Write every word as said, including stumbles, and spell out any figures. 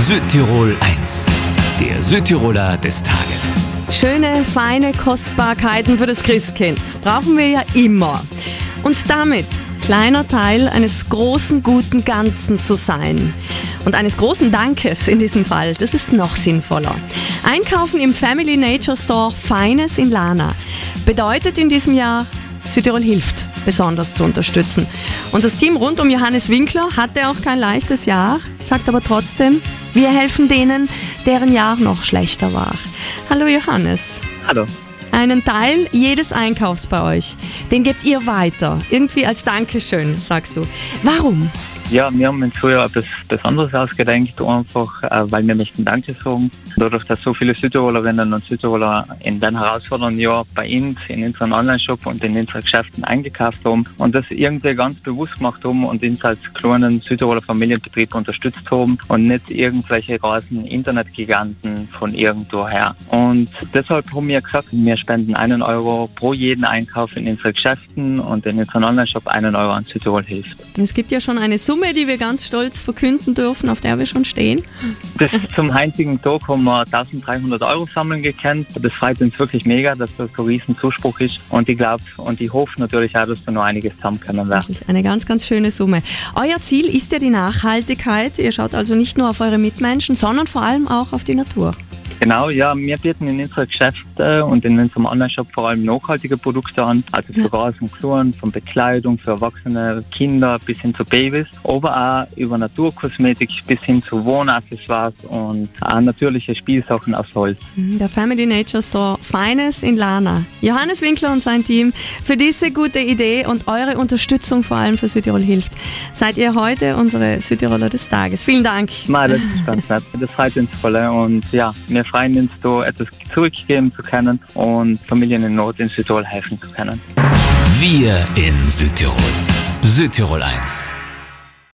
Südtirol eins, der Südtiroler des Tages. Schöne, feine Kostbarkeiten für das Christkind brauchen wir ja immer. Und damit kleiner Teil eines großen, guten Ganzen zu sein. Und eines großen Dankes in diesem Fall, das ist noch sinnvoller. Einkaufen im Family Nature Store Feines in Lana bedeutet in diesem Jahr, Südtirol hilft, besonders zu unterstützen. Und das Team rund um Johannes Winkler hatte auch kein leichtes Jahr, sagt aber trotzdem, wir helfen denen, deren Jahr noch schlechter war. Hallo Johannes. Hallo. Einen Teil jedes Einkaufs bei euch, den gebt ihr weiter, irgendwie als Dankeschön, sagst du. Warum? Ja, wir haben uns früher etwas Besonderes ausgedenkt, einfach äh, weil wir möchten Danke sagen. Dadurch, dass so viele Südtirolerinnen und Südtiroler in den herausfordernden Jahr bei uns, in unserem Online-Shop und in unseren Geschäften eingekauft haben und das irgendwie ganz bewusst gemacht haben und uns als kleinen Südtiroler Familienbetrieb unterstützt haben und nicht irgendwelche großen Internetgiganten von irgendwoher. Und deshalb haben wir gesagt, wir spenden einen Euro pro jeden Einkauf in unseren Geschäften und in unserem Online-Shop einen Euro an Südtirol hilft. Es gibt ja schon eine Summe, die wir ganz stolz verkünden dürfen, auf der wir schon stehen. Bis zum heutigen Tag haben wir eintausenddreihundert Euro sammeln gekannt. Das freut uns wirklich mega, dass das so ein riesen Zuspruch ist. Und ich glaube und ich hoffe natürlich auch, dass wir noch einiges zusammen können werden. Eine ganz, ganz schöne Summe. Euer Ziel ist ja die Nachhaltigkeit. Ihr schaut also nicht nur auf eure Mitmenschen, sondern vor allem auch auf die Natur. Genau, ja, wir bieten in unseren Geschäften und in unserem Online-Shop vor allem nachhaltige Produkte an, also für Groß und Klein, von Bekleidung für Erwachsene, Kinder bis hin zu Babys, aber auch über Naturkosmetik bis hin zu Wohnaccessoires und auch natürliche Spielsachen aus Holz. Der Family Nature Store Feines in Lana. Johannes Winkler und sein Team für diese gute Idee und eure Unterstützung vor allem für Südtirol hilft. Seid ihr heute unsere Südtiroler des Tages. Vielen Dank. Nein, das ist ganz nett. Das freut uns voll und ja, wir freuen uns, da etwas zurückgeben zu können und Familien in Not in Südtirol helfen zu können. Wir in Südtirol. Südtirol eins.